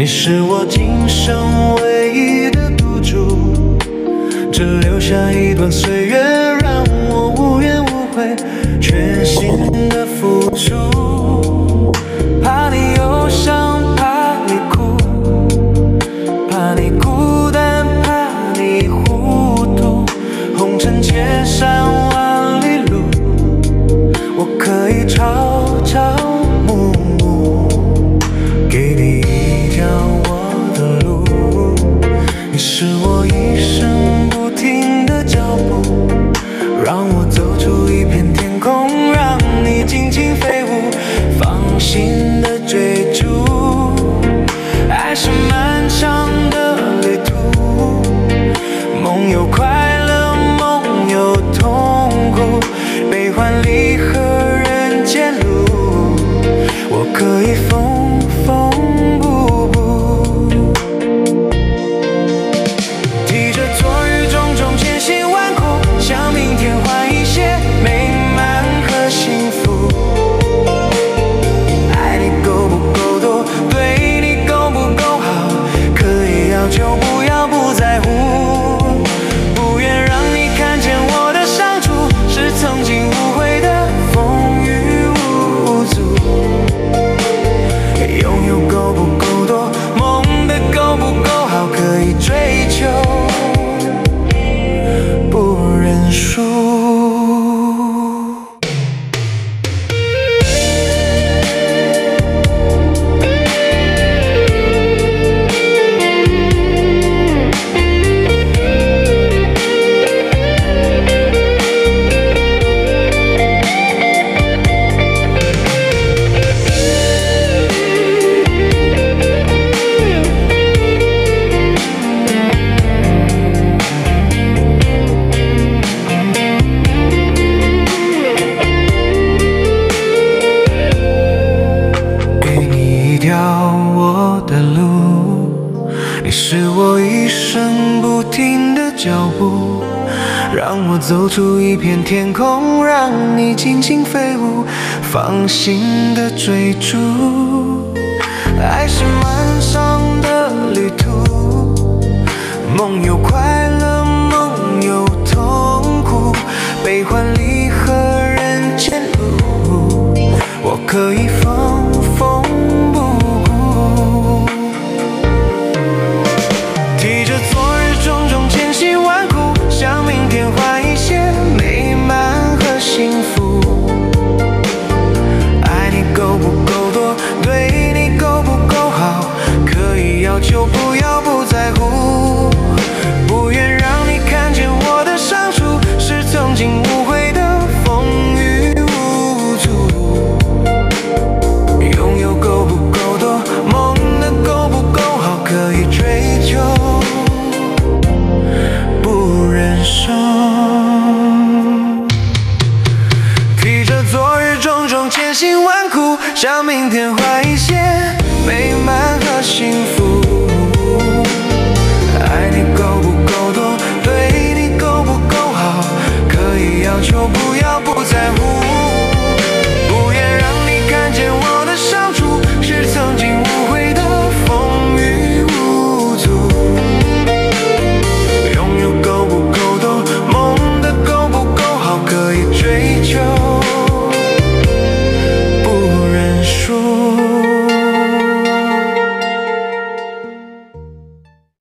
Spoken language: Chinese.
是我今生唯一的赌注，只留下一段岁月，让我无怨无悔，全心的付出。怕你忧伤，怕你哭，怕你孤单，怕你糊涂。红尘千山万里路，我可以朝朝暮暮，给你一条我的路。你是我一生不停的脚步，让我走出一片天空，让你尽情飞舞，放心的追逐。爱是漫长的旅途，梦有快乐，梦有痛苦，悲欢离合人间路，我可以缝缝补补。提着昨日种种千辛万苦，向明天换一些美满和幸福。爱你够不够多，对你够不够好，可以要求不要不在乎。不愿让你看见我的伤处，是曾经无悔的风雨无阻。拥有够不够多，梦的够不够好，可以追求不认输。我的路，你是我一生不停的脚步，让我走出一片天空，让你尽情飞舞，放心的追逐。爱是漫长的旅途，梦有快乐，梦有痛苦，悲欢离合人间路，我可以缝缝补补。提着昨日种种千辛万苦，向明天换一些美满和幸福。爱你够不够多，对你够不够好，可以要求不要不在乎。不愿让你看见我的伤处，是曾经无悔的风雨无阻。拥有够不够多，梦的够不够好，可以追求不忍受。提着昨日种种千辛万苦，向明天换